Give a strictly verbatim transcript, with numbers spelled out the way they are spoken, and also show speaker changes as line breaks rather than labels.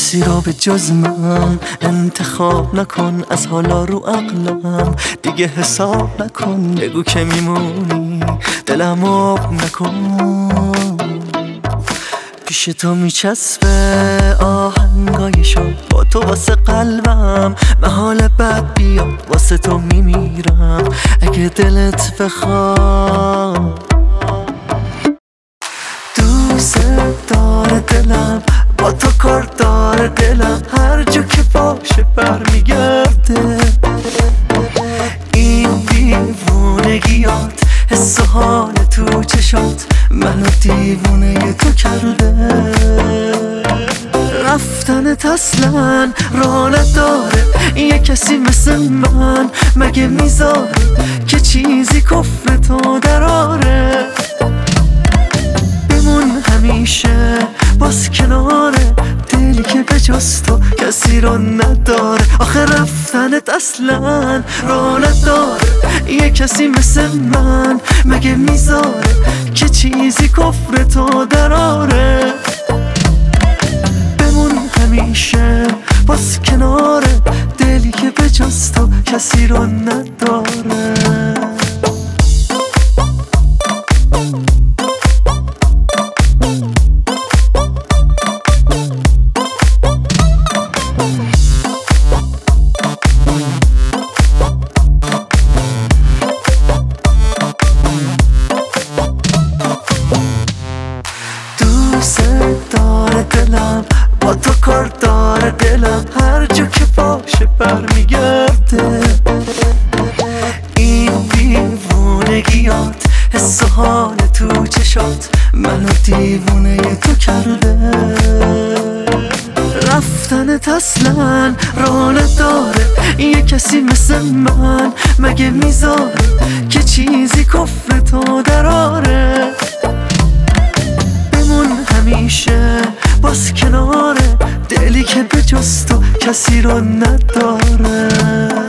کسی را به جز من انتخاب نکن، از حالا رو عقلم دیگه حساب نکن. بگو که میمونی دلم آب نکن. پیش تو میچسبه آهنگای شب، با تو واسه قلبم محال بد بیاد. واسه تو میمیرم اگه دلت بخواد. دوست داره دلم، با تو کار داره دلم، هر جا که باشه برمیگرده. این دیوونگیات، حس و حال تو چشات منو دیوونه تو کرده. رفتنت اصلا راه نداره، یه کسی مثل من مگه میذاره که چیزی کفر تو دراره. بمون همیشه باز کناره، دلی که به جز تو کسی رو نداره. آخه رفتنت اصلا راه نداره، یه کسی مثل من مگه میذاره که چیزی کفر تو دراره. بمون همیشه باز کناره، دلی که به جز تو کسی رو نداره. دوست داره دلم، با تو کار داره دلم، هر جا که باشه برمیگرده. این دیوونگیات، حس و حال تو چشات منو دیوونه تو کرده. رفتنت اصلا راه نداره، یه کسی مثل من مگه میذاره که چیزی کفر تو دراره. بمون همیشه باز کناره، دلی که به جز تو کسی رو نداره.